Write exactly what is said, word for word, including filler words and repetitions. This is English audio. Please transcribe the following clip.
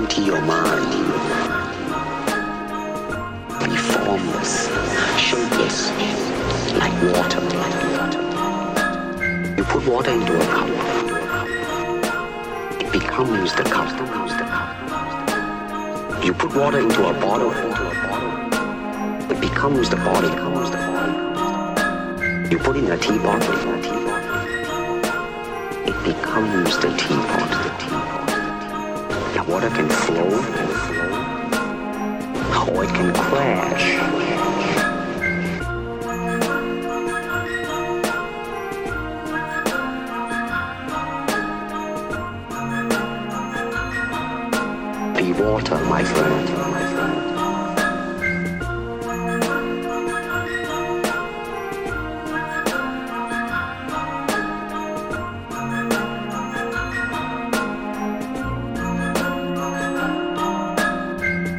empty your mind. Be formless, shapeless, like water. You put water into a cup. It becomes the cup. You put water into a bottle. It becomes the bottle. You put in a teapot. It becomes the teapot. The water can flow, or it can crash. Be water, my friend.